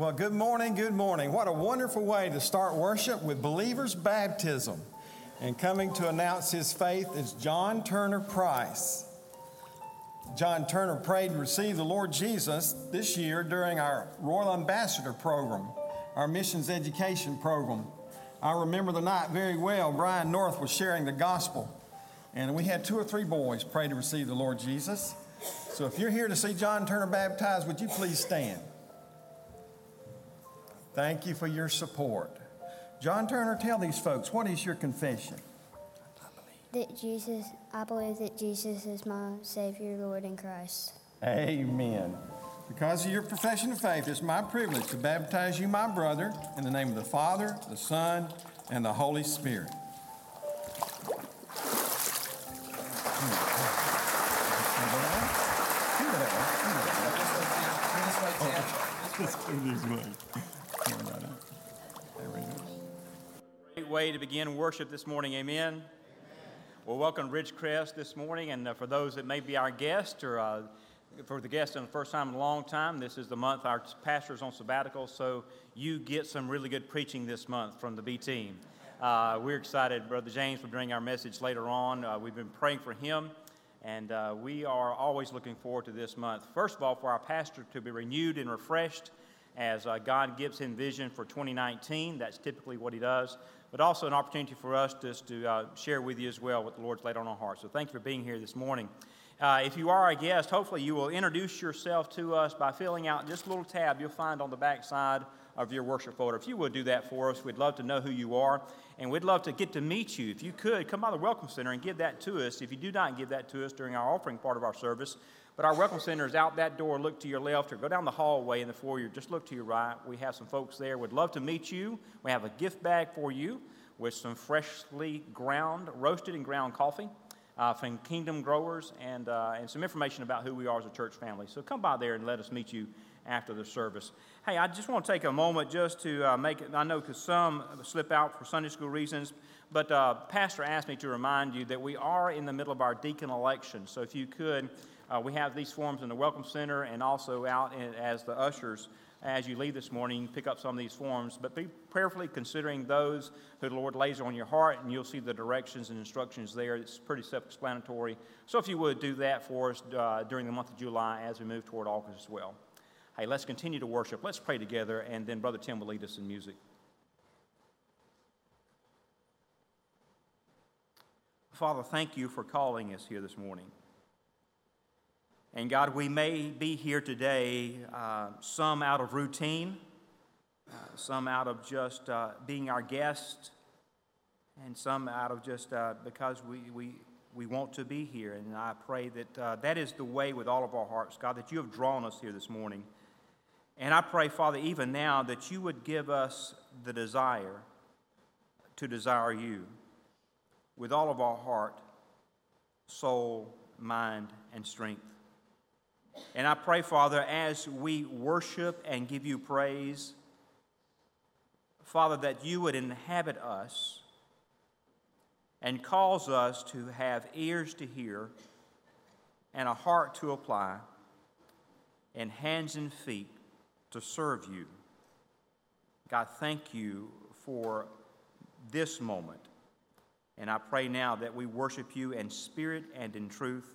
Well, good morning, good morning. What a wonderful way to start worship with believers' baptism. And coming to announce his faith is John Turner Price. John Turner prayed and received the Lord Jesus this year during our Royal Ambassador program, our missions education program. I remember the night very well. Brian North was sharing the gospel, and we had 2 or 3 boys pray to receive the Lord Jesus. So if you're here to see John Turner baptized, would you please stand? Thank you for your support. John Turner, tell these folks, what is your confession? I believe that Jesus is my Savior, Lord, and Christ. Amen. Because of your profession of faith, it's my privilege to baptize you, my brother, in the name of the Father, the Son, and the Holy Spirit. Great way to begin worship this morning, amen. Well, welcome to Ridgecrest this morning, and for those that may be our guests, or for the guests in the first time in a long time, this is the month our pastor's on sabbatical, so you get some really good preaching this month from the B team. We're excited. Brother James will bring our message later on. We've been praying for him, and we are always looking forward to this month. First of all, for our pastor to be renewed and refreshed as God gives him vision for 2019. That's typically what he does. But also an opportunity for us just to share with you as well what the Lord's laid on our hearts. So thank you for being here this morning. If you are a guest, hopefully you will introduce yourself to us by filling out this little tab you'll find on the back side of your worship folder. If you would do that for us, we'd love to know who you are, and we'd love to get to meet you. If you could, come by the Welcome Center and give that to us. If you do not give that to us during our offering part of our service, but our Welcome Center is out that door. Look to your left or go down the hallway in the foyer. Just look to your right. We have some folks there. We'd love to meet you. We have a gift bag for you with some freshly roasted and ground coffee from Kingdom Growers and some information about who we are as a church family. So come by there and let us meet you after the service. Hey, I just want to take a moment just to make it, I know because some slip out for Sunday school reasons, but Pastor asked me to remind you that we are in the middle of our deacon election. So if you could, we have these forms in the Welcome Center and also out as the ushers. As you leave this morning, you can pick up some of these forms, but be prayerfully considering those who the Lord lays on your heart, and you'll see the directions and instructions there. It's pretty self-explanatory. So if you would do that for us during the month of July as we move toward August as well. Hey, let's continue to worship. Let's pray together, and then Brother Tim will lead us in music. Father, thank you for calling us here this morning. And God, we may be here today, some out of routine, some out of just being our guest, and some out of just because we want to be here. And I pray that that is the way with all of our hearts, God, that you have drawn us here this morning. And I pray, Father, even now that you would give us the desire to desire you with all of our heart, soul, mind, and strength. And I pray, Father, as we worship and give you praise, Father, that you would inhabit us and cause us to have ears to hear and a heart to apply and hands and feet to serve you. God, thank you for this moment. And I pray now that we worship you in spirit and in truth.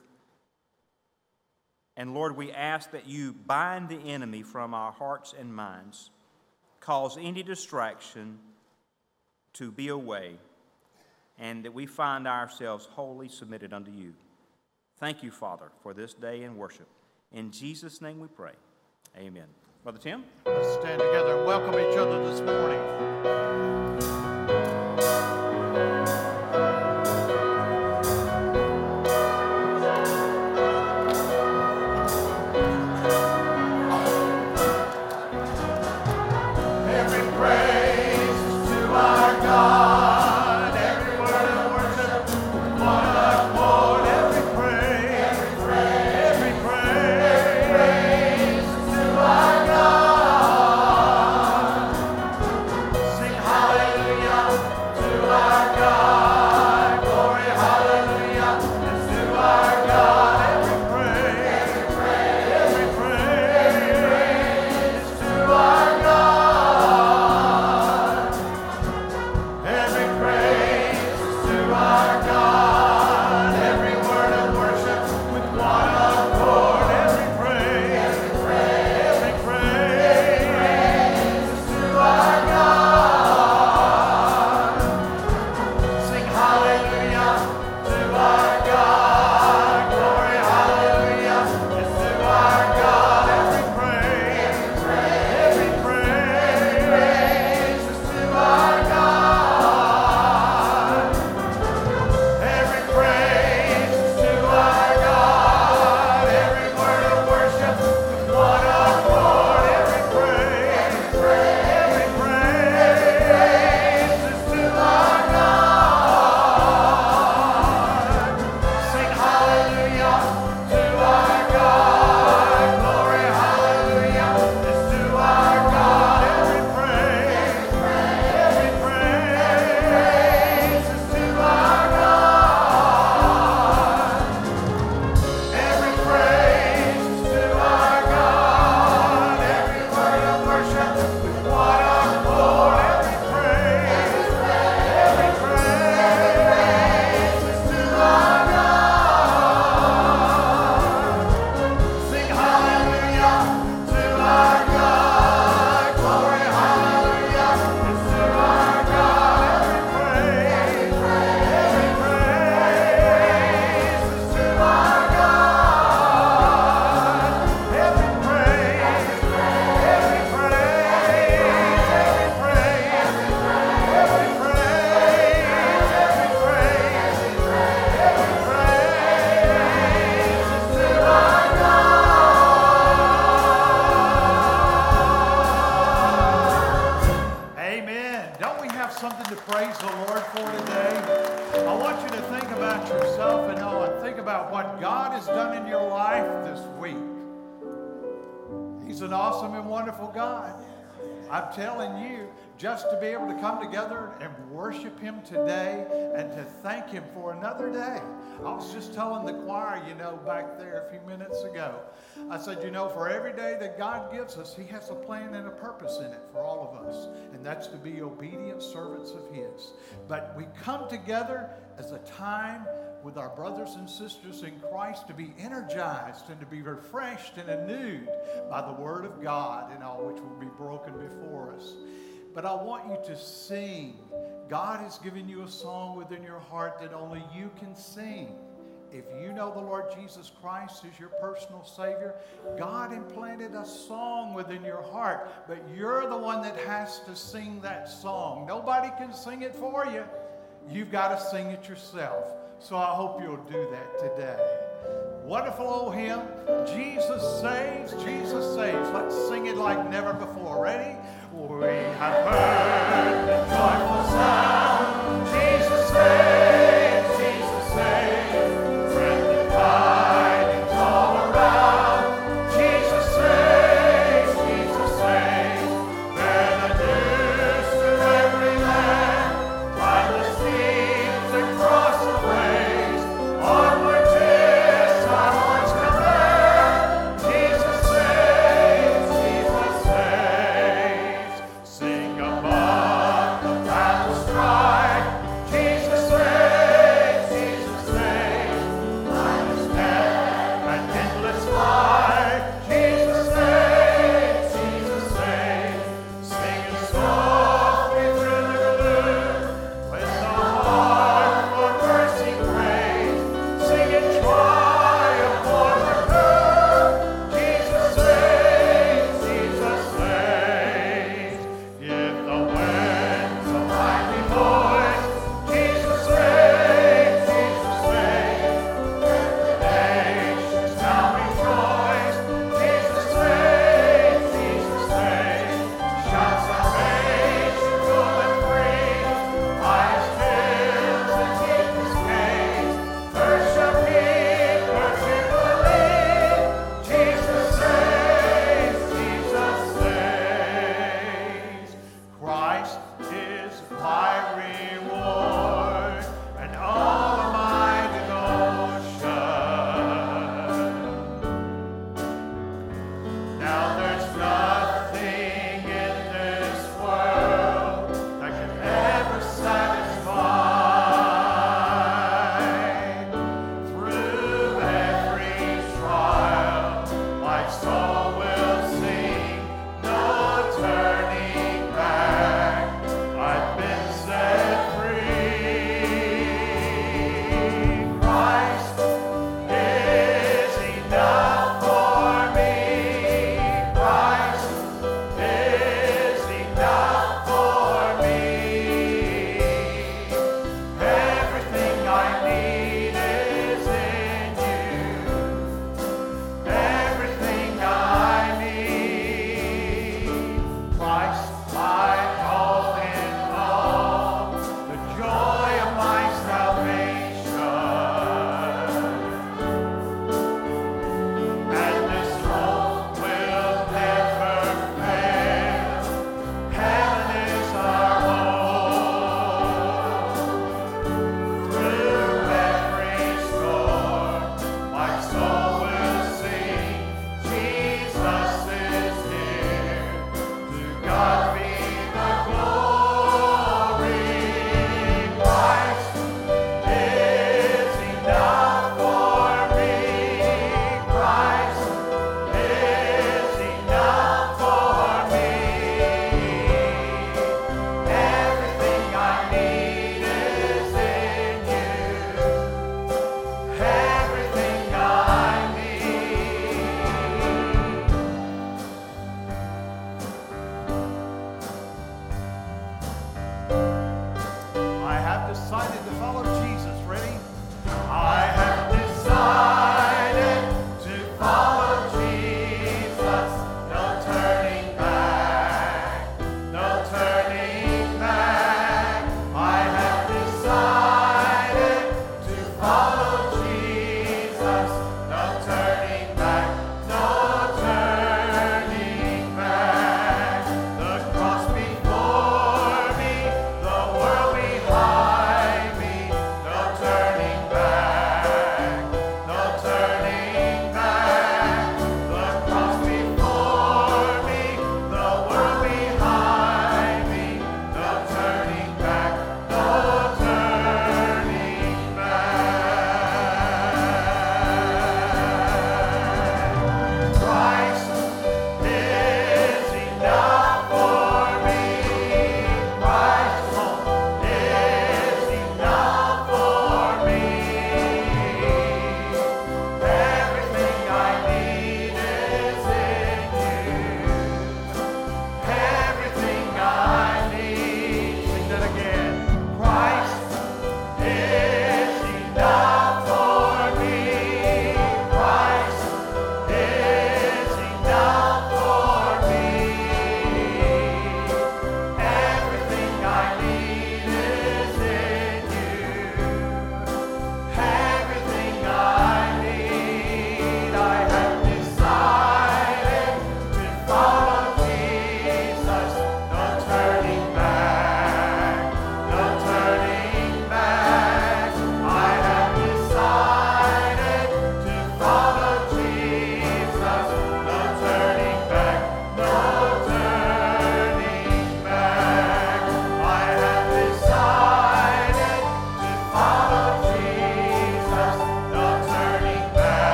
And Lord, we ask that you bind the enemy from our hearts and minds, cause any distraction to be away, and that we find ourselves wholly submitted unto you. Thank you, Father, for this day in worship. In Jesus' name we pray. Amen. Brother Tim? Let's stand together and welcome each other this morning. about what God has done in your life this week. He's an awesome and wonderful God. I'm telling you, just to be able to come together and worship Him today and to thank Him for another day. I was just telling the choir, back there a few minutes ago. I said, for every day that God gives us, He has a plan and a purpose in it for all of us. And that's to be obedient servants of His. But we come together as a time with our brothers and sisters in Christ to be energized and to be refreshed and renewed by the Word of God and all which will be broken before us. But I want you to sing. God has given you a song within your heart that only you can sing. If you know the Lord Jesus Christ as your personal Savior, God implanted a song within your heart, but you're the one that has to sing that song. Nobody can sing it for you. You've got to sing it yourself. So I hope you'll do that today. Wonderful old hymn, Jesus Saves, Jesus Saves. Let's sing it like never before. Ready? We have heard the joyful sound, Jesus saves, Jesus saves. Friendly tidings all around, Jesus saves, Jesus saves. Bear the news to every land, climb the steeps and cross the ways, onward 'tis our Lord's command, Jesus saves, Jesus saves. Sing above.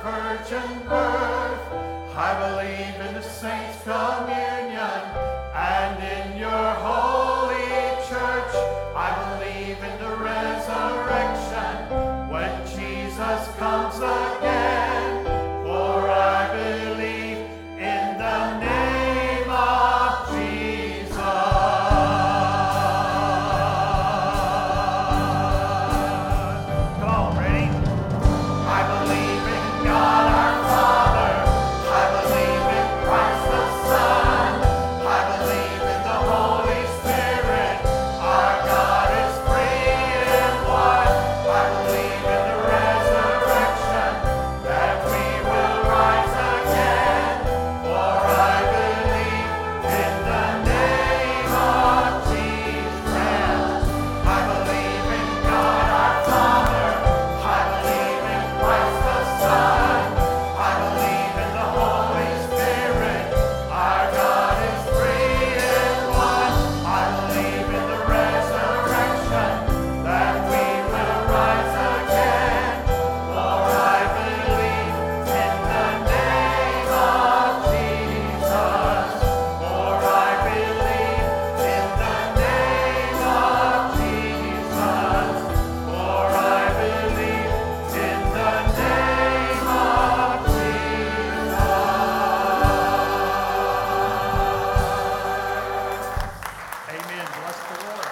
virgin birth. I believe in the saints' communion and in your holy church. I believe in the resurrection when Jesus comes again. For I believe in the name of Jesus. Come on, ready? I believe in God our Father. I believe in Christ the Son. I believe in the Holy Spirit. Our God is three in one. I believe in the resurrection, that we will rise again. For I believe in the name of Jesus. I believe in God our Father. I believe in Christ the Son. I believe in the Holy Spirit. Our God is three in one. I believe in the resurrection, that we will rise again. For I believe in the name of Jesus. For I believe in the name of Jesus. For I believe in the name of Jesus. Amen. Bless the Lord.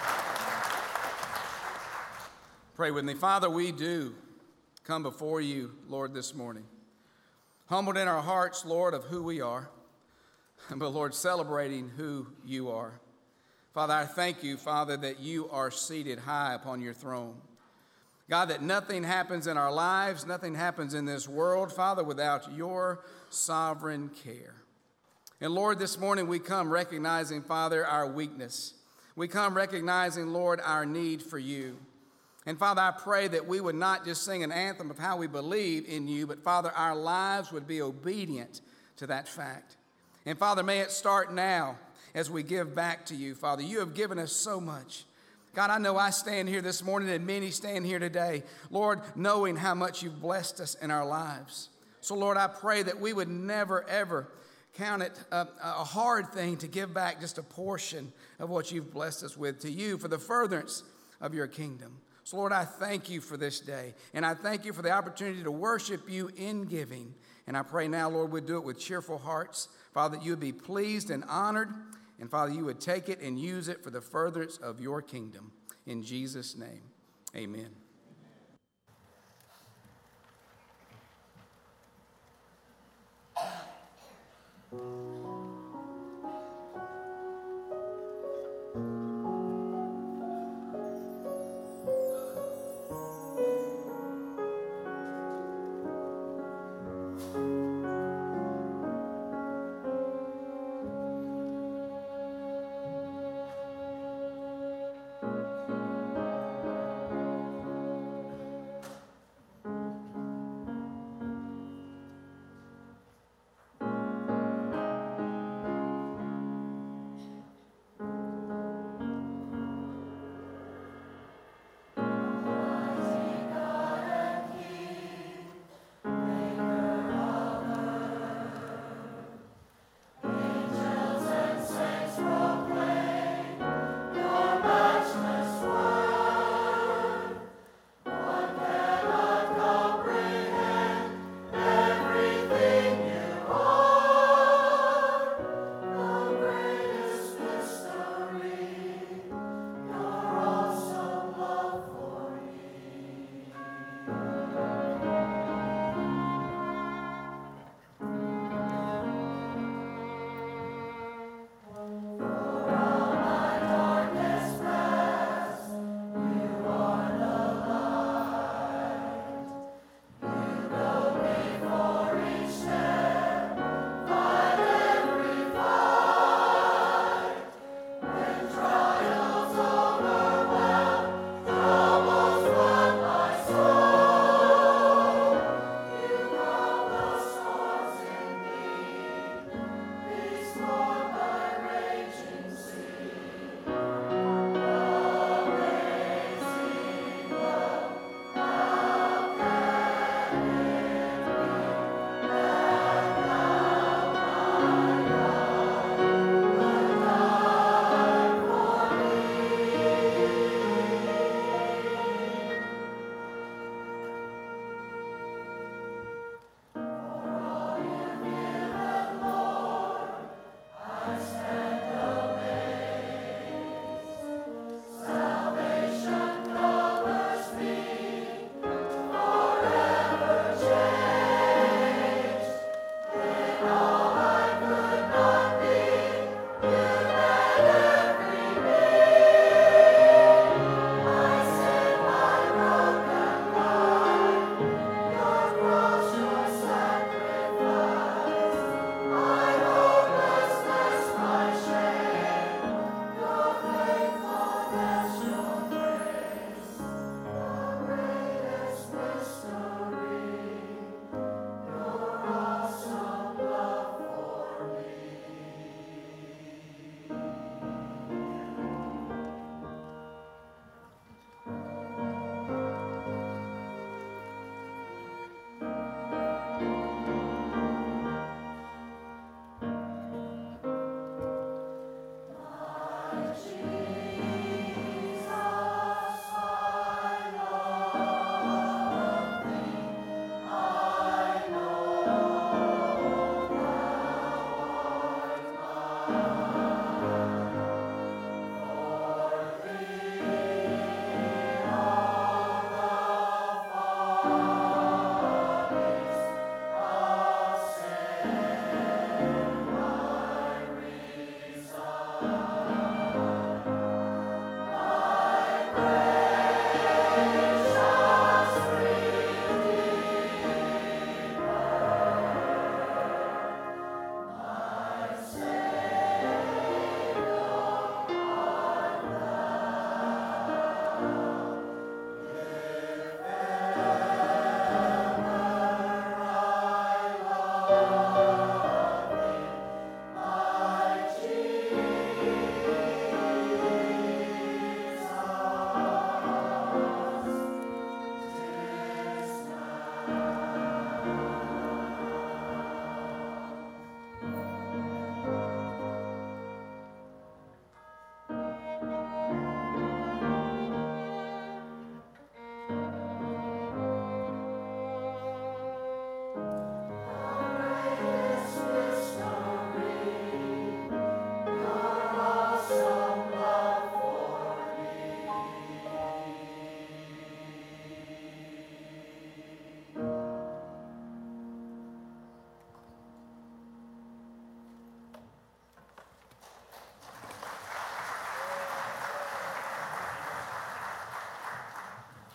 Pray with me. Father, we do come before you, Lord, this morning. Humbled in our hearts, Lord, of who we are, but Lord, celebrating who you are. Father, I thank you, Father, that you are seated high upon your throne. God, that nothing happens in our lives, nothing happens in this world, Father, without your sovereign care. And Lord, this morning we come recognizing, Father, our weakness. We come recognizing, Lord, our need for you. And Father, I pray that we would not just sing an anthem of how we believe in you, but Father, our lives would be obedient to that fact. And Father, may it start now as we give back to you, Father. You have given us so much. God, I know I stand here this morning and many stand here today, Lord, knowing how much you've blessed us in our lives. So Lord, I pray that we would never, ever count it a hard thing to give back just a portion of what you've blessed us with to you for the furtherance of your kingdom. So Lord, I thank you for this day, and I thank you for the opportunity to worship you in giving. And I pray now, Lord, we'd do it with cheerful hearts. Father, that you would be pleased and honored, and Father, you would take it and use it for the furtherance of your kingdom. In Jesus' name, amen.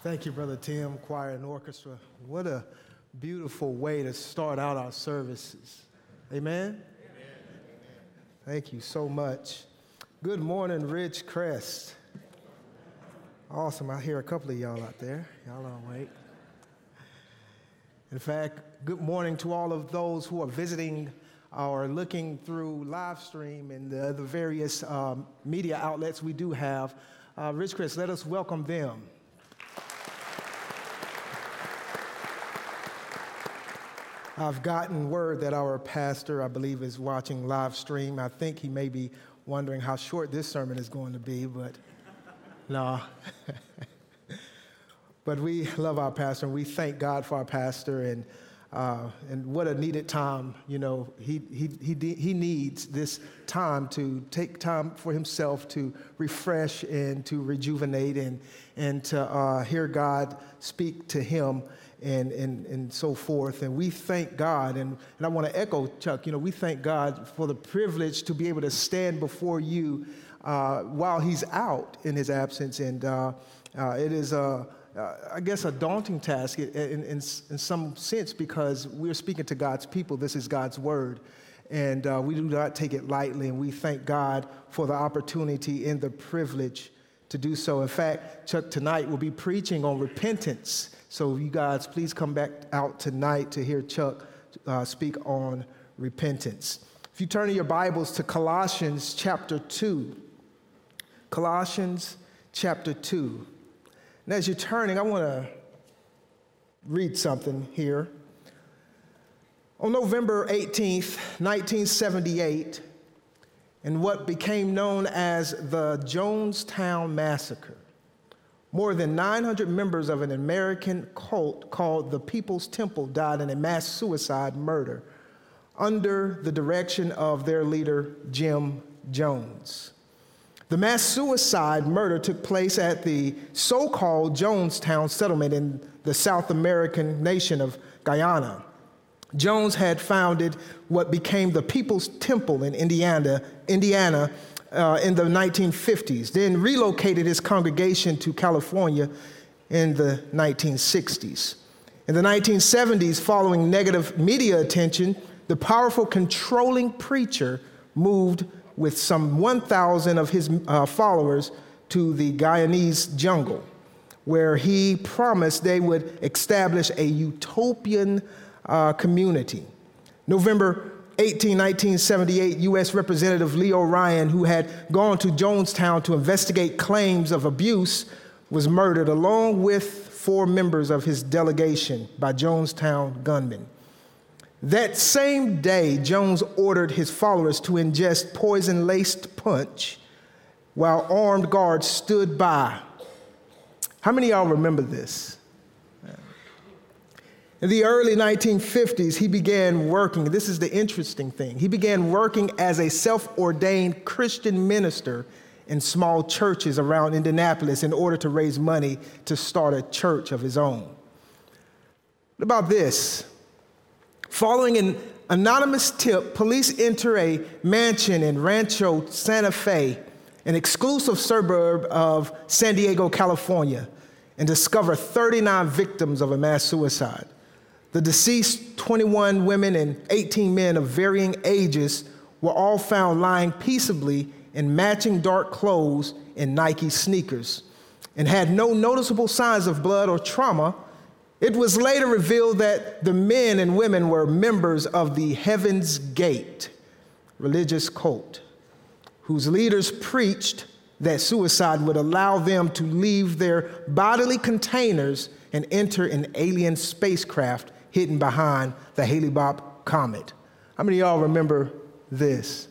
Thank you, Brother Tim, choir and orchestra. What a beautiful way to start out our services. Amen? Amen. Thank you so much. Good morning, Ridge Crest. Awesome. I hear a couple of y'all out there. Y'all are awake. In fact, good morning to all of those who are visiting or looking through live stream and the various media outlets we do have. Ridge Crest, let us welcome them. I've gotten word that our pastor, I believe, is watching live stream. I think he may be wondering how short this sermon is going to be, but no. But we love our pastor, and we thank God for our pastor, and what a needed time. You know, he needs this time to take time for himself to refresh and to rejuvenate and to hear God speak to him. And so forth. And we thank God, and I want to echo Chuck, we thank God for the privilege to be able to stand before you while he's out in his absence. And it is, I guess, a daunting task in some sense, because we're speaking to God's people. This is God's word. And we do not take it lightly, and we thank God for the opportunity and the privilege to do so. In fact, Chuck tonight will be preaching on repentance. So you guys, please come back out tonight to hear Chuck speak on repentance. If you turn in your Bibles to Colossians chapter 2. Colossians chapter 2. And as you're turning, I want to read something here. On November 18th, 1978, in what became known as the Jonestown Massacre, more than 900 members of an American cult called the People's Temple died in a mass suicide murder under the direction of their leader, Jim Jones. The mass suicide murder took place at the so-called Jonestown settlement in the South American nation of Guyana. Jones had founded what became the People's Temple in Indiana in the 1950s, then relocated his congregation to California in the 1960s. In the 1970s, following negative media attention, the powerful, controlling preacher moved with some 1,000 of his followers to the Guyanese jungle, where he promised they would establish a utopian community. November 18, 1978, U.S. Representative Leo Ryan, who had gone to Jonestown to investigate claims of abuse, was murdered along with 4 members of his delegation by Jonestown gunmen. That same day, Jones ordered his followers to ingest poison-laced punch while armed guards stood by. How many of y'all remember this? In the early 1950s, he began working. This is the interesting thing. He began working as a self-ordained Christian minister in small churches around Indianapolis in order to raise money to start a church of his own. What about this? Following an anonymous tip, police enter a mansion in Rancho Santa Fe, an exclusive suburb of San Diego, California, and discover 39 victims of a mass suicide. The deceased 21 women and 18 men of varying ages were all found lying peaceably in matching dark clothes and Nike sneakers, and had no noticeable signs of blood or trauma. It was later revealed that the men and women were members of the Heaven's Gate religious cult, whose leaders preached that suicide would allow them to leave their bodily containers and enter an alien spacecraft hidden behind the Hale-Bopp comet. How many of y'all remember this?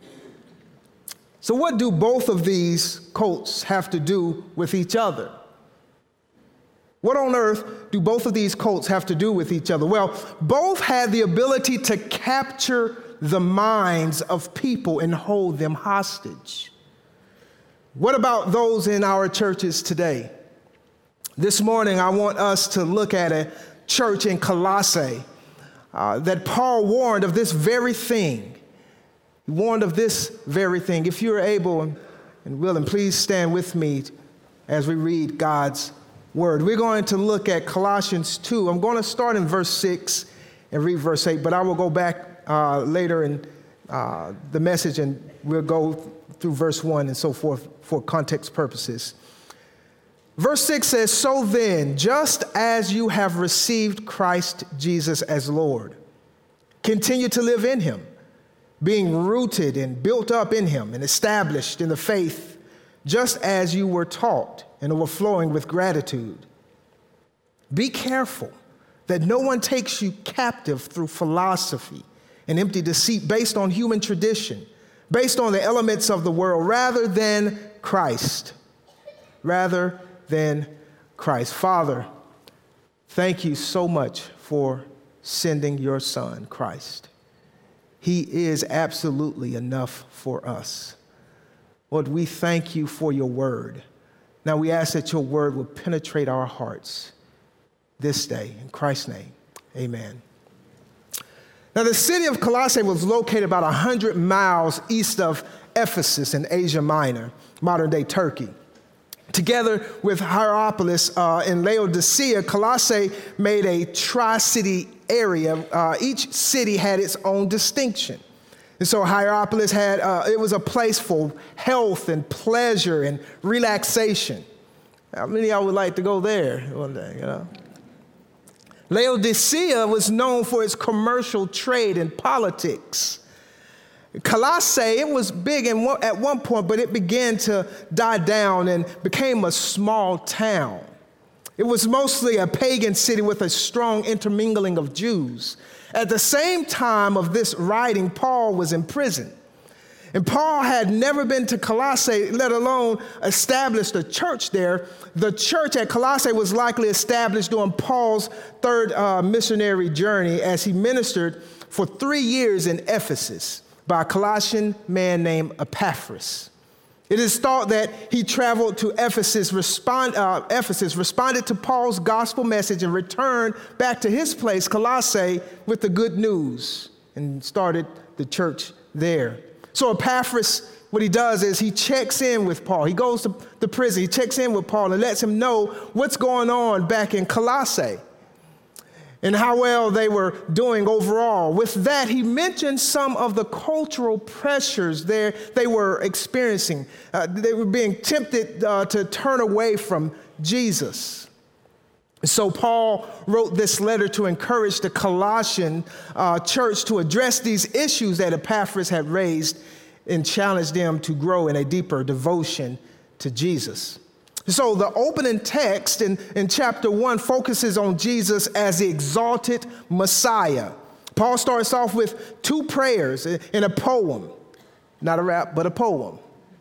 So what do both of these cults have to do with each other? What on earth do both of these cults have to do with each other? Well, both had the ability to capture the minds of people and hold them hostage. What about those in our churches today? This morning, I want us to look at a church in Colossae that Paul warned of this very thing. He warned of this very thing. If you're able and willing, please stand with me as we read God's word. We're going to look at Colossians 2. I'm going to start in verse 6 and read verse 8, but I will go back later in the message and we'll go through verse 1 and so forth for context purposes. Verse 6 says, "So then, just as you have received Christ Jesus as Lord, continue to live in him, being rooted and built up in him and established in the faith, just as you were taught, and overflowing with gratitude. Be careful that no one takes you captive through philosophy and empty deceit based on human tradition, based on the elements of the world, rather than Christ. Rather than Christ." Father, thank you so much for sending your Son, Christ. He is absolutely enough for us. Lord, we thank you for your word. Now we ask that your word will penetrate our hearts this day. In Christ's name, amen. Now the city of Colossae was located about 100 miles east of Ephesus in Asia Minor, modern-day Turkey. Together with Hierapolis in Laodicea, Colossae made a tri-city area. Each city had its own distinction. And so Hierapolis had, it was a place for health and pleasure and relaxation. How many of y'all would like to go there one day, you know? Laodicea was known for its commercial trade and politics. Colossae, it was big at one point, but it began to die down and became a small town. It was mostly a pagan city with a strong intermingling of Jews. At the same time of this writing, Paul was in prison. And Paul had never been to Colossae, let alone established a church there. The church at Colossae was likely established during Paul's third missionary journey as he ministered for 3 years in Ephesus by a Colossian man named Epaphras. It is thought that he traveled to Ephesus, responded to Paul's gospel message, and returned back to his place, Colossae, with the good news and started the church there. So Epaphras, what he does is he checks in with Paul. He goes to the prison, he checks in with Paul and lets him know what's going on back in Colossae and how well they were doing overall. With that, he mentioned some of the cultural pressures they were experiencing. They were being tempted to turn away from Jesus. So Paul wrote this letter to encourage the Colossian church to address these issues that Epaphras had raised and challenge them to grow in a deeper devotion to Jesus. So the opening text in chapter 1 focuses on Jesus as the exalted Messiah. Paul starts off with 2 prayers in a poem, not a rap, but a poem,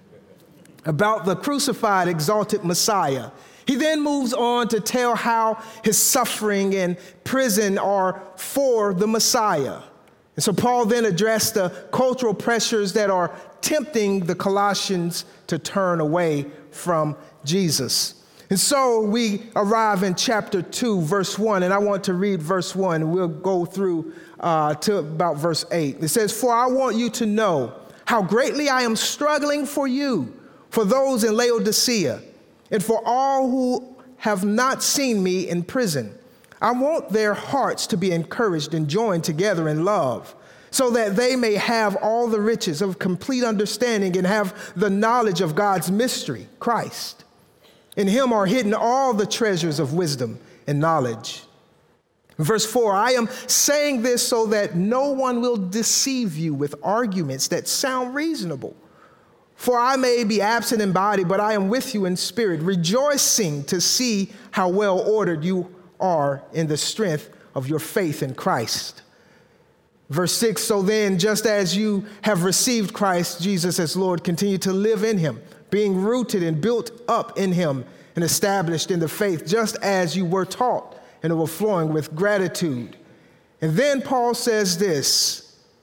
about the crucified, exalted Messiah. He then moves on to tell how his suffering and prison are for the Messiah. And so Paul then addressed the cultural pressures that are tempting the Colossians to turn away from Jesus. And so we arrive in chapter 2, verse 1, and I want to read verse 1. We'll go through to about verse 8. It says, "For I want you to know how greatly I am struggling for you, for those in Laodicea, and for all who have not seen me in prison. I want their hearts to be encouraged and joined together in love, so that they may have all the riches of complete understanding and have the knowledge of God's mystery, Christ. In him are hidden all the treasures of wisdom and knowledge." Verse 4, "I am saying this so that no one will deceive you with arguments that sound reasonable. For I may be absent in body, but I am with you in spirit, rejoicing to see how well ordered you are in the strength of your faith in Christ." Verse 6, "So then, just as you have received Christ Jesus as Lord, continue to live in him, being rooted and built up in him and established in the faith, just as you were taught, and overflowing with gratitude." And then Paul says this,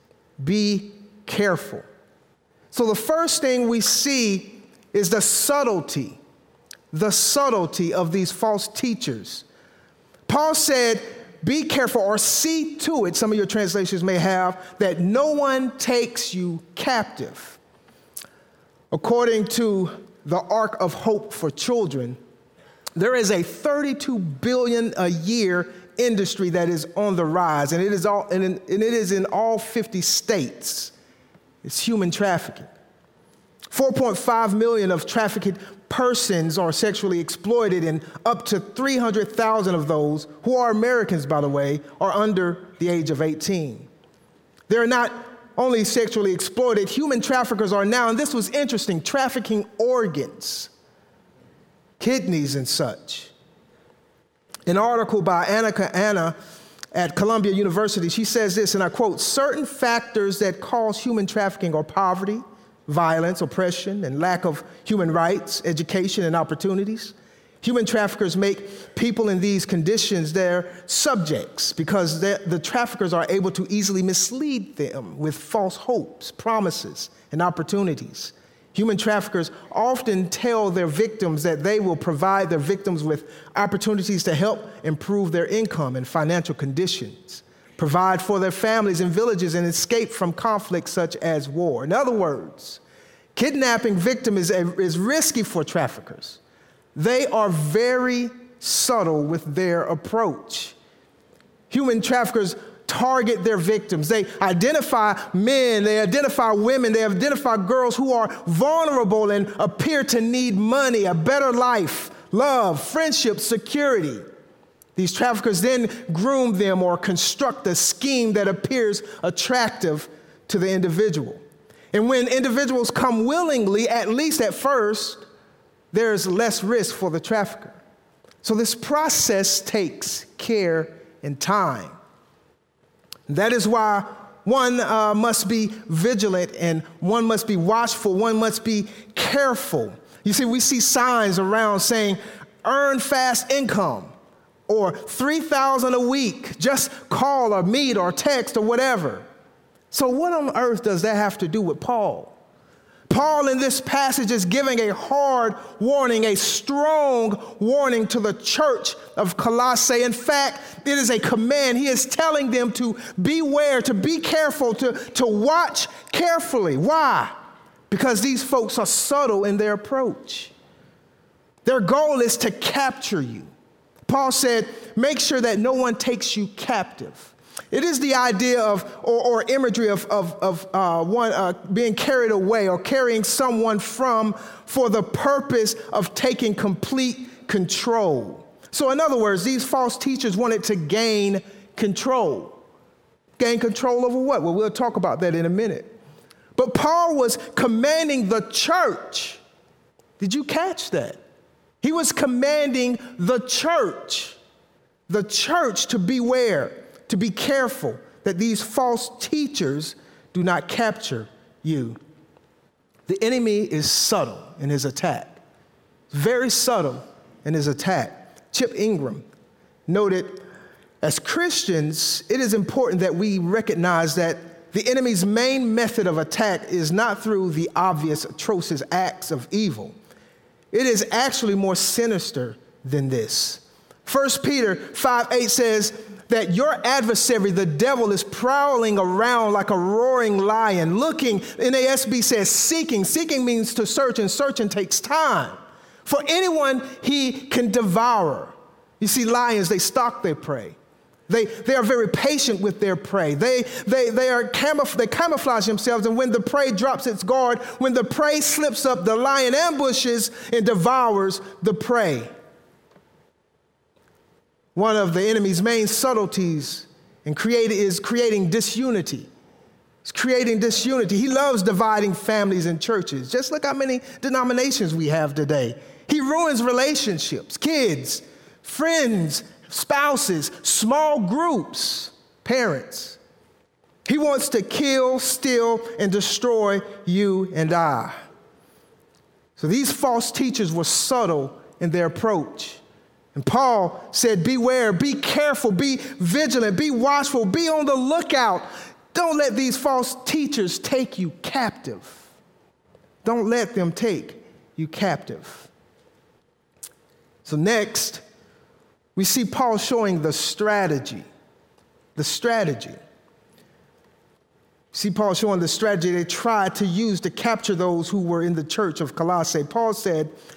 "Be careful." So the first thing we see is the subtlety of these false teachers. Paul said, be careful, or see to it, some of your translations may have, that no one takes you captive. According to the Ark of Hope for Children, There is a $32 billion a year industry that is on the rise, and it is in all 50 states. It's human trafficking. 4.5 million of trafficked persons are sexually exploited, and up to 300,000 of those, who are Americans, by the way, are under the age of 18. They're not only sexually exploited, human traffickers are now, and this was interesting, trafficking organs, kidneys and such. An article by Anna at Columbia University, she says this, and I quote, "Certain factors that cause human trafficking are poverty, violence, oppression, and lack of human rights, education, and opportunities. Human traffickers make people in these conditions their subjects because the traffickers are able to easily mislead them with false hopes, promises, and opportunities. Human traffickers often tell their victims that they will provide their victims with opportunities to help improve their income and financial conditions, provide for their families and villages, and escape from conflicts such as war. In other words, kidnapping victim is risky for traffickers. They are very subtle with their approach. Human traffickers target their victims. They identify men, they identify women, they identify girls who are vulnerable and appear to need money, a better life, love, friendship, security. These traffickers then groom them or construct a scheme that appears attractive to the individual. And when individuals come willingly, at least at first, there's less risk for the trafficker. So this process takes care and time. That is why one must be vigilant and one must be watchful, one must be careful. You see, we see signs around saying, earn fast income, or $3,000 a week, just call or meet or text or whatever. So what on earth does that have to do with Paul? Paul in this passage is giving a hard warning, a strong warning to the church of Colossae. In fact, it is a command. He is telling them to beware, to be careful, to watch carefully. Why? Because these folks are subtle in their approach. Their goal is to capture you. Paul said, make sure that no one takes you captive. It is the idea of, or imagery of one being carried away or carrying someone for the purpose of taking complete control. So in other words, these false teachers wanted to gain control. Gain control over what? Well, we'll talk about that in a minute. But Paul was commanding the church. Did you catch that? He was commanding the church to beware, to be careful that these false teachers do not capture you. The enemy is subtle in his attack, very subtle in his attack. Chip Ingram noted, as Christians, it is important that we recognize that the enemy's main method of attack is not through the obvious, atrocious acts of evil. It is actually more sinister than this. 1 Peter 5:8 says that your adversary, the devil, is prowling around like a roaring lion, looking, NASB says seeking. Seeking means to search, and searching takes time. For anyone he can devour. You see, lions, they stalk their prey. They are very patient with their prey. They camouflage themselves, and when the prey drops its guard, when the prey slips up, the lion ambushes and devours the prey. One of the enemy's main subtleties is creating disunity. It's creating disunity. He loves dividing families and churches. Just look how many denominations we have today. He ruins relationships, kids, friends, spouses, small groups, parents. He wants to kill, steal, and destroy you and I. So these false teachers were subtle in their approach. And Paul said, beware, be careful, be vigilant, be watchful, be on the lookout. Don't let these false teachers take you captive. Don't let them take you captive. So next, we see Paul showing the strategy. The strategy. See Paul showing the strategy they tried to use to capture those who were in the church of Colossae. Paul said,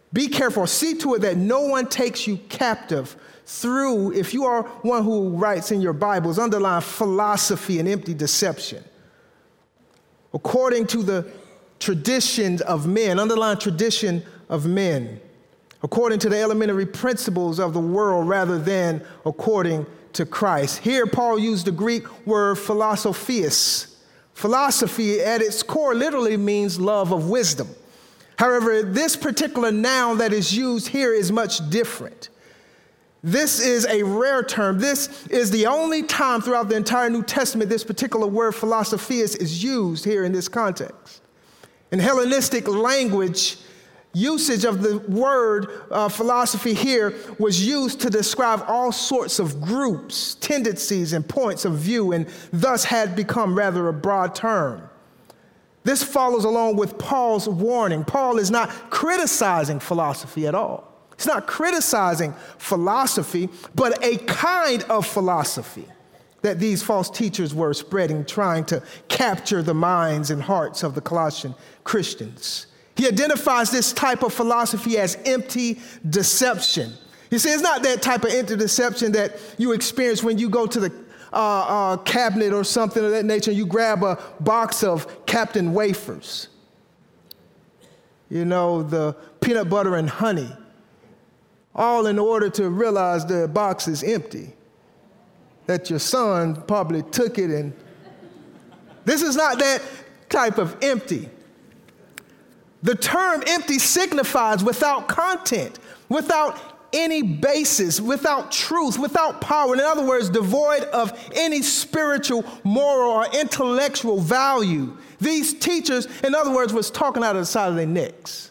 Be careful, see to it that no one takes you captive through, if you are one who writes in your Bibles, underline philosophy and empty deception. According to the traditions of men, underline tradition of men. According to the elementary principles of the world rather than according to Christ. Here, Paul used the Greek word philosophias. Philosophy at its core literally means love of wisdom. However, this particular noun that is used here is much different. This is a rare term. This is the only time throughout the entire New Testament this particular word philosophias is used here in this context. In Hellenistic language, usage of the word philosophy here was used to describe all sorts of groups, tendencies, and points of view, and thus had become rather a broad term. This follows along with Paul's warning. Paul is not criticizing philosophy at all. He's not criticizing philosophy, but a kind of philosophy that these false teachers were spreading, trying to capture the minds and hearts of the Colossian Christians. He identifies this type of philosophy as empty deception. You see, it's not that type of empty deception that you experience when you go to the cabinet or something of that nature, you grab a box of Captain Wafers. You know, the peanut butter and honey, all in order to realize the box is empty, that your son probably took it, and this is not that type of empty. The term empty signifies without content, without any basis, without truth, without power. In other words, devoid of any spiritual, moral, or intellectual value. These teachers, in other words, was talking out of the side of their necks.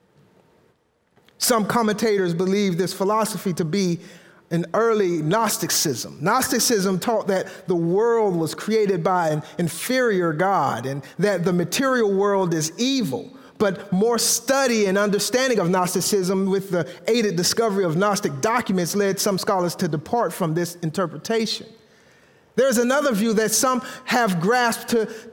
Some commentators believe this philosophy to be an early Gnosticism. Gnosticism taught that the world was created by an inferior God and that the material world is evil. But more study and understanding of Gnosticism with the aided discovery of Gnostic documents led some scholars to depart from this interpretation. There's another view that some have grasped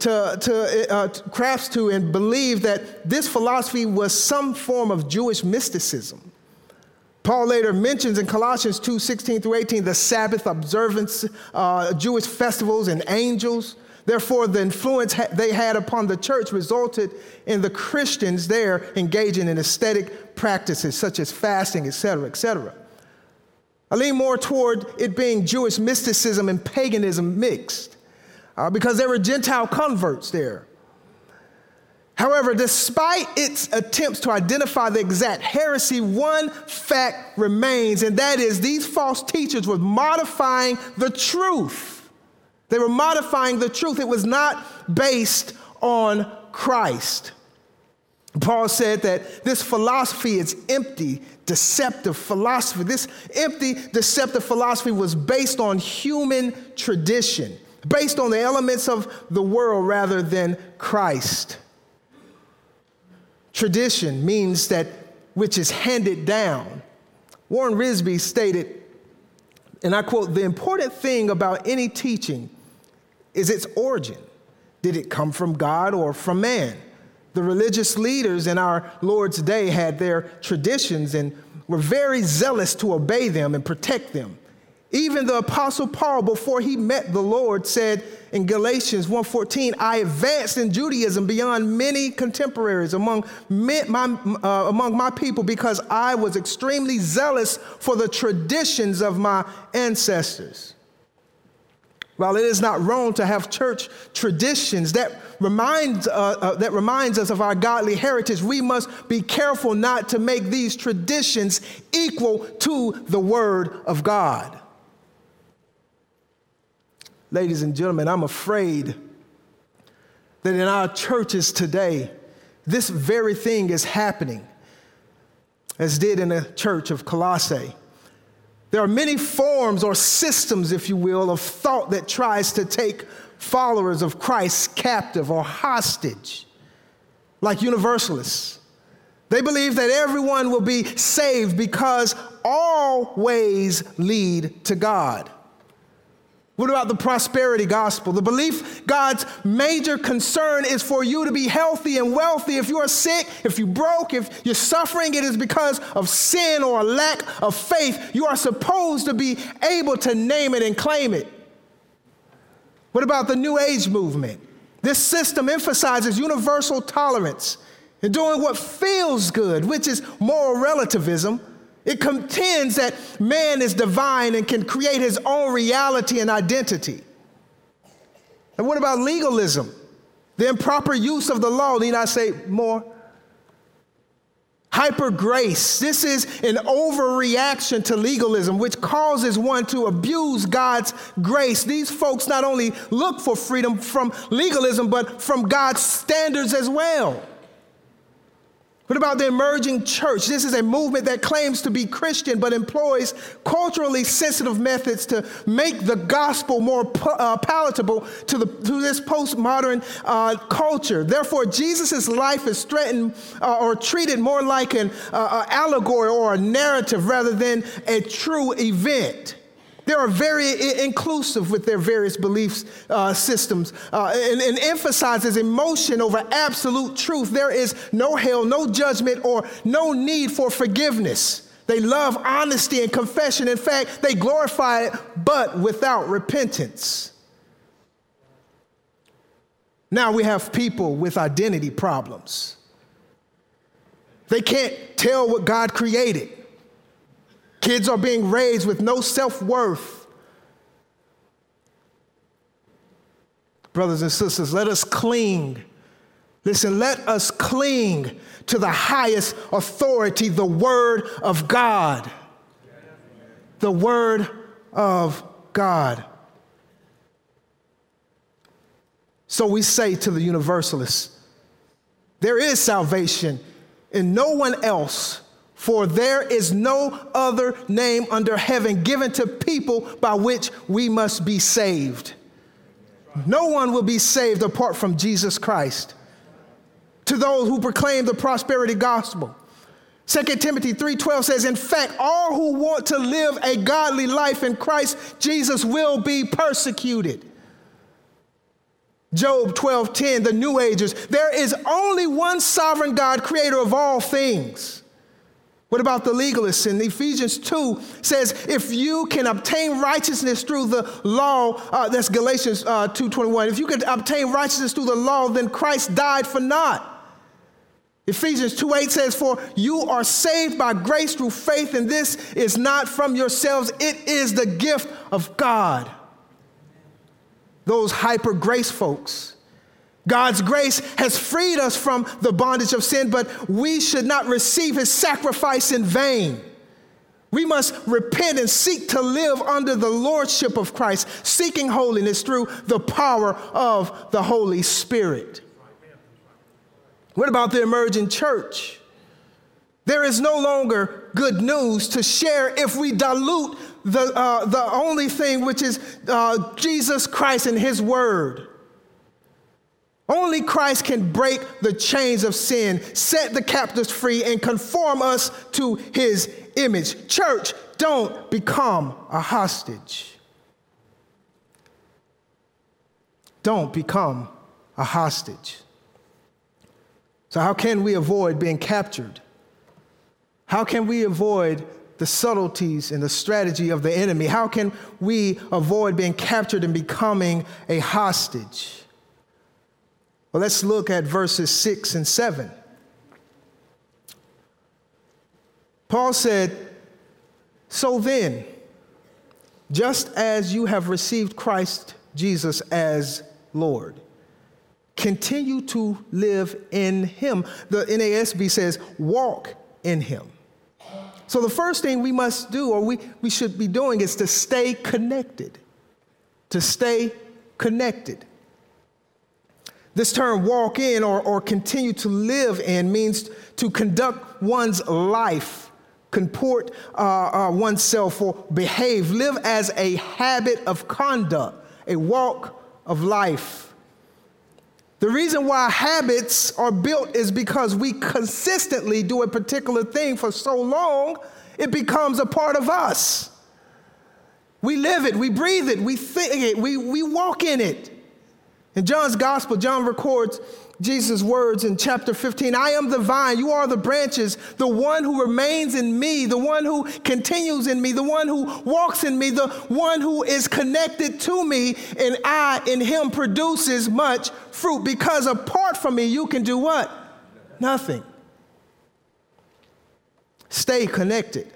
to and believe that this philosophy was some form of Jewish mysticism. Paul later mentions in Colossians 2:16 through 18 the Sabbath observance, Jewish festivals, and angels. Therefore, the influence they had upon the church resulted in the Christians there engaging in ascetic practices such as fasting, etc., etc. I lean more toward it being Jewish mysticism and paganism mixed because there were Gentile converts there. However, despite its attempts to identify the exact heresy, one fact remains, and that is these false teachers were modifying the truth. They were modifying the truth. It was not based on Christ. Paul said that this philosophy is empty, deceptive philosophy. This empty, deceptive philosophy was based on human tradition, based on the elements of the world rather than Christ. Tradition means that which is handed down. Warren Risby stated, and I quote, "The important thing about any teaching is its origin. Did it come from God or from man?" The religious leaders in our Lord's day had their traditions and were very zealous to obey them and protect them. Even the Apostle Paul, before he met the Lord, said in Galatians 1:14, "I advanced in Judaism beyond many contemporaries among my people because I was extremely zealous for the traditions of my ancestors." While it is not wrong to have church traditions that reminds us of our godly heritage, we must be careful not to make these traditions equal to the Word of God. Ladies and gentlemen, I'm afraid that in our churches today, this very thing is happening, as did in the church of Colossae. There are many forms or systems, if you will, of thought that tries to take followers of Christ captive or hostage, like universalists. They believe that everyone will be saved because all ways lead to God. What about the prosperity gospel? The belief God's major concern is for you to be healthy and wealthy. If you are sick, if you're broke, if you're suffering, it is because of sin or a lack of faith. You are supposed to be able to name it and claim it. What about the New Age movement? This system emphasizes universal tolerance and doing what feels good, which is moral relativism. It contends that man is divine and can create his own reality and identity. And what about legalism? The improper use of the law. Need I say more? Hyper grace. This is an overreaction to legalism, which causes one to abuse God's grace. These folks not only look for freedom from legalism, but from God's standards as well. What about the emerging church? This is a movement that claims to be Christian but employs culturally sensitive methods to make the gospel more palatable to this postmodern culture. Therefore, Jesus' life is threatened or treated more like an allegory or a narrative rather than a true event. They are very inclusive with their various belief systems and emphasizes emotion over absolute truth. There is no hell, no judgment, or no need for forgiveness. They love honesty and confession. In fact, they glorify it, but without repentance. Now we have people with identity problems. They can't tell what God created. Kids are being raised with no self-worth. Brothers and sisters, let us cling. Listen, let us cling to the highest authority, the Word of God. The Word of God. So we say to the universalists, there is salvation in no one else. For there is no other name under heaven given to people by which we must be saved. No one will be saved apart from Jesus Christ. To those who proclaim the prosperity gospel, 2 Timothy 3:12 says, in fact, all who want to live a godly life in Christ Jesus will be persecuted. Job 12:10, the New Agers, there is only one sovereign God, creator of all things. What about the legalists? In Ephesians 2 says, if you can obtain righteousness through the law, that's Galatians 2:21. If you can obtain righteousness through the law, then Christ died for naught. Ephesians 2:8 says, for you are saved by grace through faith, and this is not from yourselves. It is the gift of God. Those hyper grace folks. God's grace has freed us from the bondage of sin, but we should not receive his sacrifice in vain. We must repent and seek to live under the lordship of Christ, seeking holiness through the power of the Holy Spirit. What about the emerging church? There is no longer good news to share if we dilute the only thing, which is Jesus Christ and his word. Only Christ can break the chains of sin, set the captives free, and conform us to his image. Church, don't become a hostage. Don't become a hostage. So how can we avoid being captured? How can we avoid the subtleties and the strategy of the enemy? How can we avoid being captured and becoming a hostage? Well, let's look at verses 6 and 7. Paul said, so then, just as you have received Christ Jesus as Lord, continue to live in him. The NASB says, walk in him. So the first thing we must do, or we should be doing, is to stay connected. To stay connected. This term walk in or continue to live in means to conduct one's life, comport oneself or behave, live as a habit of conduct, a walk of life. The reason why habits are built is because we consistently do a particular thing for so long, it becomes a part of us. We live it, we breathe it, we think it, we walk in it. In John's gospel, John records Jesus' words in chapter 15, I am the vine, you are the branches, the one who remains in me, the one who continues in me, the one who walks in me, the one who is connected to me, and I in him produces much fruit, because apart from me, you can do what? Nothing. Stay connected.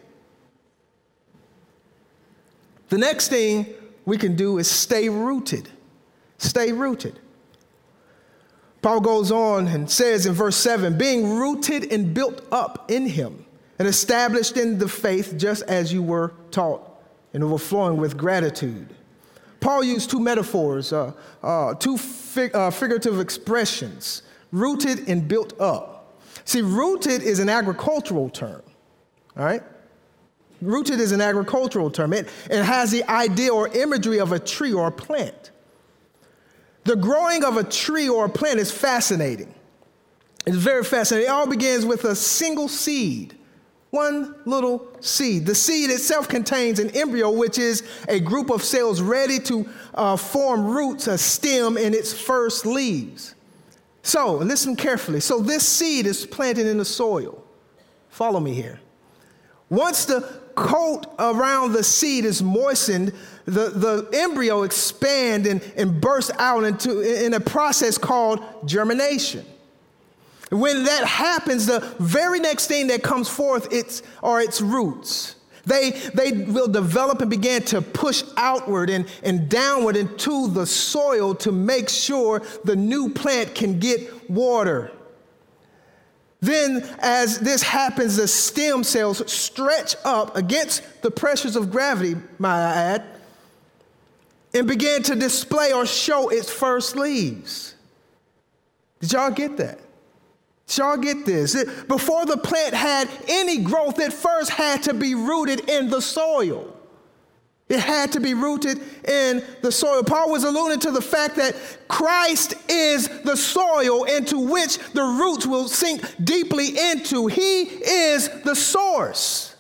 The next thing we can do is stay rooted. Stay rooted. Paul goes on and says in verse 7, being rooted and built up in him and established in the faith just as you were taught and overflowing with gratitude. Paul used two metaphors, figurative expressions, rooted and built up. See, rooted is an agricultural term, all right? Rooted is an agricultural term. It has the idea or imagery of a tree or a plant. The growing of a tree or a plant is fascinating. It's very fascinating. It all begins with a single seed, one little seed. The seed itself contains an embryo, which is a group of cells ready to form roots, a stem, in its first leaves. So, listen carefully. So this seed is planted in the soil. Follow me here. Once the coat around the seed is moistened, the embryo expands and bursts out in a process called germination. When that happens, the very next thing that comes forth are its roots. They will develop and begin to push outward and downward into the soil to make sure the new plant can get water. Then, as this happens, the stem cells stretch up against the pressures of gravity, might I add, and begin to display or show its first leaves. Did y'all get that? Did y'all get this? Before the plant had any growth, it first had to be rooted in the soil. It had to be rooted in the soil. Paul was alluding to the fact that Christ is the soil into which the roots will sink deeply into. He is the source.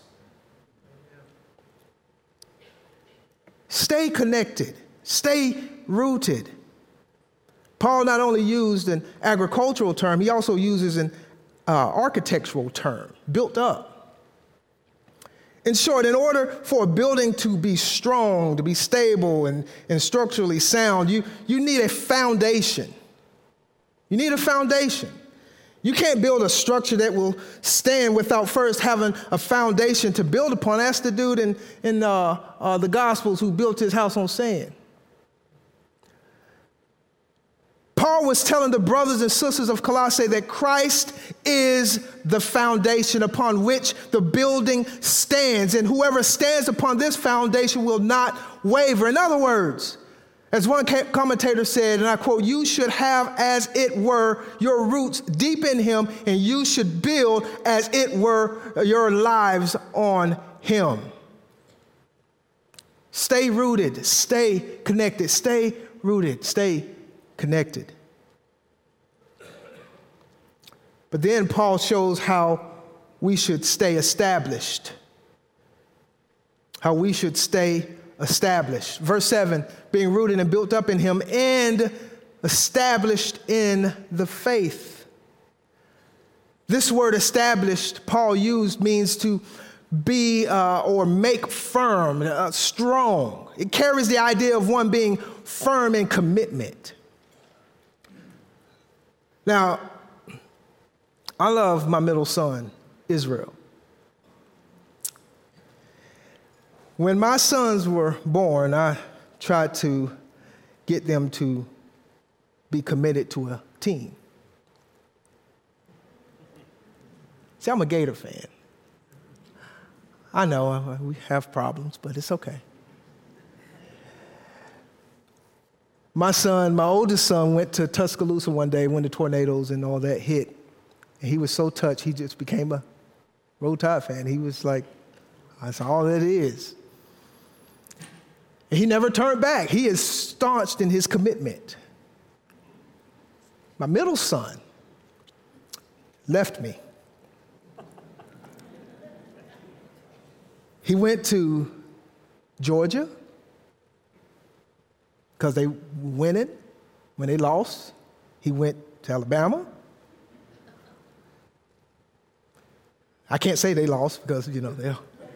Stay connected. Stay rooted. Paul not only used an agricultural term, he also uses an architectural term, built up. In short, in order for a building to be strong, to be stable and structurally sound, you need a foundation. You need a foundation. You can't build a structure that will stand without first having a foundation to build upon. That's the dude in the Gospels who built his house on sand. Paul was telling the brothers and sisters of Colossae that Christ is the foundation upon which the building stands, and whoever stands upon this foundation will not waver. In other words, as one commentator said, and I quote, you should have as it were your roots deep in him, and you should build as it were your lives on him. Stay rooted, stay connected, stay rooted, stay connected. But then Paul shows how we should stay established. How we should stay established. Verse 7, being rooted and built up in him and established in the faith. This word established, Paul used, means to be or make firm, strong. It carries the idea of one being firm in commitment. Now, I love my middle son, Israel. When my sons were born, I tried to get them to be committed to a team. See, I'm a Gator fan. I know we have problems, but it's okay. My oldest son, went to Tuscaloosa one day when the tornadoes and all that hit. And he was so touched, he just became a Roll Tide fan. He was like, that's all it is. And he never turned back. He is staunched in his commitment. My middle son left me. He went to Georgia. because they winning. When they lost, he went to Alabama. I can't say they lost because, they're.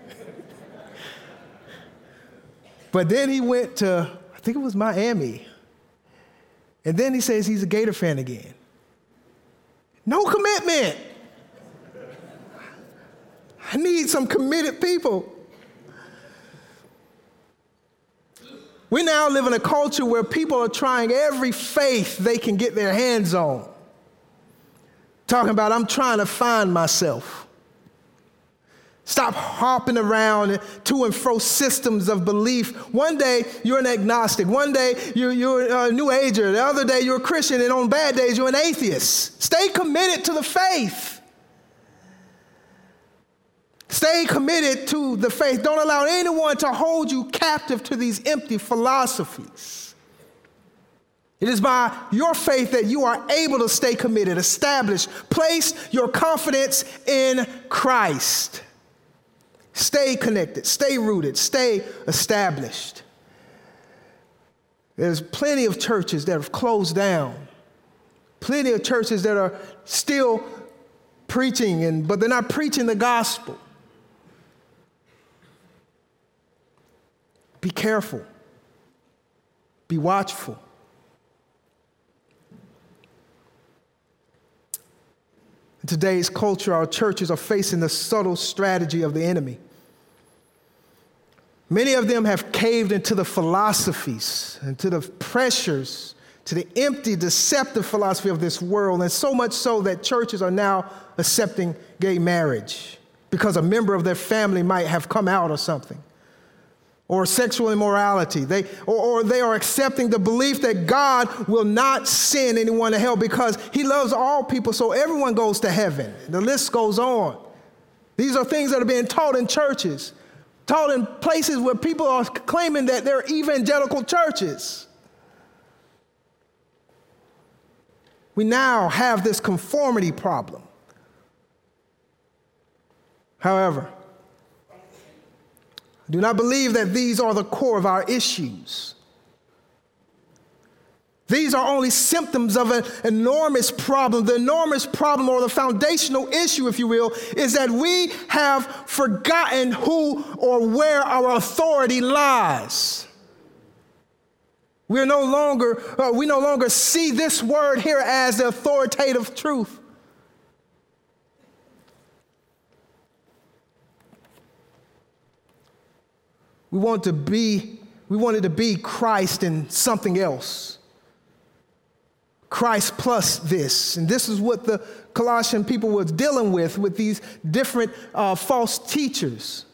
But then he went to, I think it was Miami. And then he says he's a Gator fan again. No commitment. I need some committed people. We now live in a culture where people are trying every faith they can get their hands on. Talking about, I'm trying to find myself. Stop hopping around to and fro systems of belief. One day, you're an agnostic. One day, you're a New Ager. The other day, you're a Christian. And on bad days, you're an atheist. Stay committed to the faith. Stay committed to the faith. Don't allow anyone to hold you captive to these empty philosophies. It is by your faith that you are able to stay committed, established. Place your confidence in Christ. Stay connected, stay rooted, stay established. There's plenty of churches that have closed down. Plenty of churches that are still preaching, but they're not preaching the gospel. Be careful. Be watchful. In today's culture, our churches are facing the subtle strategy of the enemy. Many of them have caved into the philosophies and to the pressures, to the empty, deceptive philosophy of this world, and so much so that churches are now accepting gay marriage because a member of their family might have come out or something. Or sexual immorality. They are accepting the belief that God will not send anyone to hell because he loves all people, so everyone goes to heaven. The list goes on. These are things that are being taught in churches, taught in places where people are claiming that they're evangelical churches. We now have this conformity problem. However, I do not believe that these are the core of our issues. These are only symptoms of an enormous problem. The enormous problem, or the foundational issue, if you will, is that we have forgotten who or where our authority lies. We no longer see this word here as the authoritative truth. We wanted to be Christ and something else. Christ plus this. And this is what the Colossian people were dealing with these different false teachers.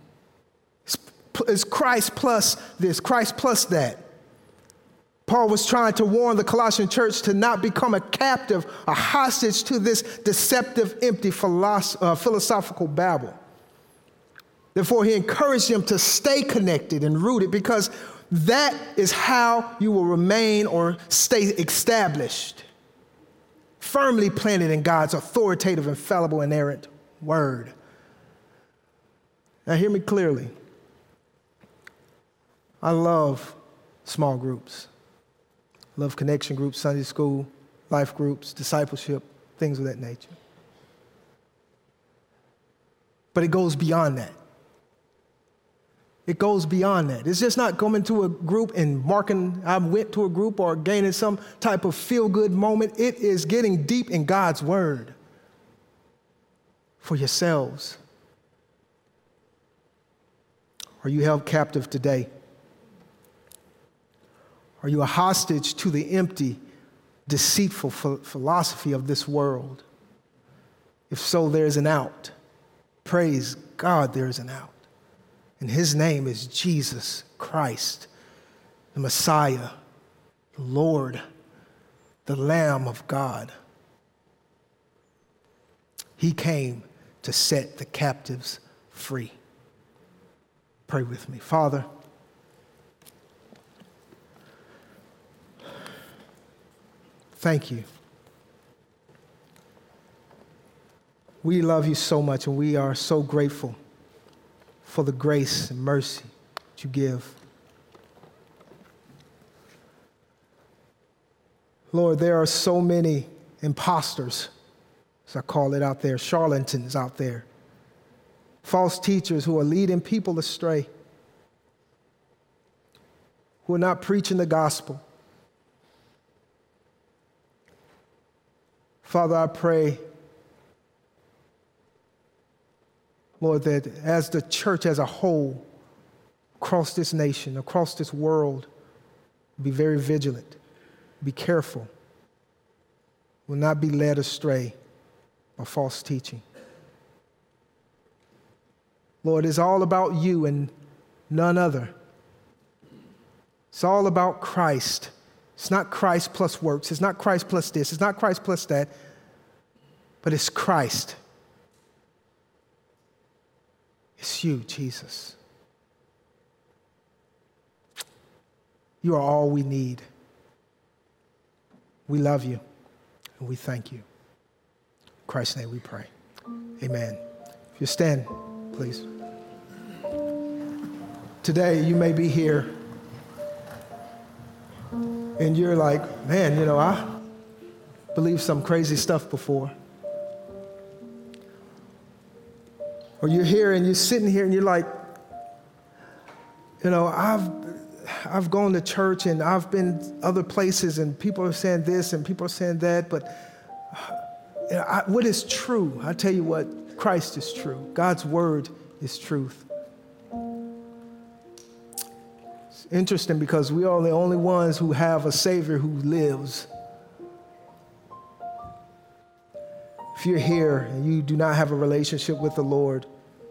It's Christ plus this, Christ plus that. Paul was trying to warn the Colossian church to not become a captive, a hostage to this deceptive, empty philosophical babble. Therefore, he encouraged them to stay connected and rooted because that is how you will remain or stay established, firmly planted in God's authoritative, infallible, inerrant word. Now, hear me clearly. I love small groups. I love connection groups, Sunday school, life groups, discipleship, things of that nature. But it goes beyond that. It goes beyond that. It's just not coming to a group and marking, I went to a group or gaining some type of feel-good moment. It is getting deep in God's word for yourselves. Are you held captive today? Are you a hostage to the empty, deceitful philosophy of this world? If so, there's an out. Praise God, there's an out. And his name is Jesus Christ, the Messiah, the Lord, the Lamb of God. He came to set the captives free. Pray with me. Father, thank you. We love you so much, and we are so grateful for the grace and mercy that you give. Lord, there are so many imposters, as I call it out there, charlatans out there, false teachers who are leading people astray, who are not preaching the gospel. Father, I pray, Lord, that as the church as a whole, across this nation, across this world, be very vigilant, be careful, will not be led astray by false teaching. Lord, it's all about you and none other. It's all about Christ. It's not Christ plus works. It's not Christ plus this. It's not Christ plus that. But it's Christ. It's you, Jesus. You are all we need. We love you and we thank you. In Christ's name we pray. Amen. If you stand, please. Today you may be here and you're like, man, I believed some crazy stuff before. Or you're here and you're sitting here and you're like, I've gone to church and I've been other places and people are saying this and people are saying that, but what is true? I tell you what, Christ is true. God's word is truth. It's interesting because we are the only ones who have a Savior who lives. If you're here and you do not have a relationship with the Lord,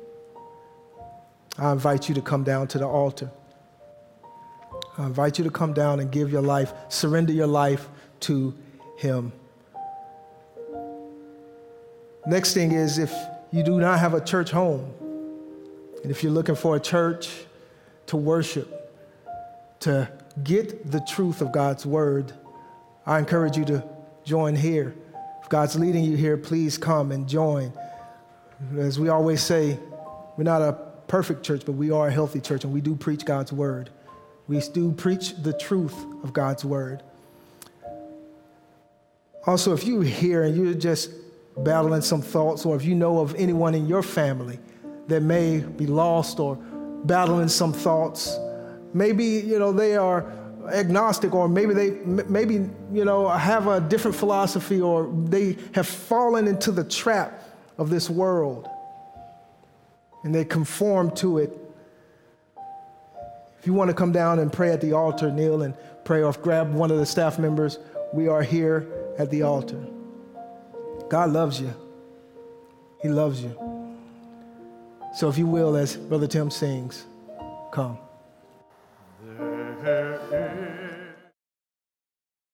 I invite you to come down to the altar. I invite you to come down and give your life, surrender your life to Him. Next thing is, if you do not have a church home, and if you're looking for a church to worship, to get the truth of God's word, I encourage you to join here. If God's leading you here, please come and join. As we always say, we're not a perfect church, but we are a healthy church, and we do preach God's word. We do preach the truth of God's word. Also, if you're here and you're just battling some thoughts, or if you know of anyone in your family that may be lost or battling some thoughts, maybe, they are agnostic, or maybe they have a different philosophy, or they have fallen into the trap of this world and they conform to it. If you want to come down and pray at the altar, kneel and pray, or grab one of the staff members. We are here at the altar. God loves you. He loves you. So if you will, as Brother Tim sings, come.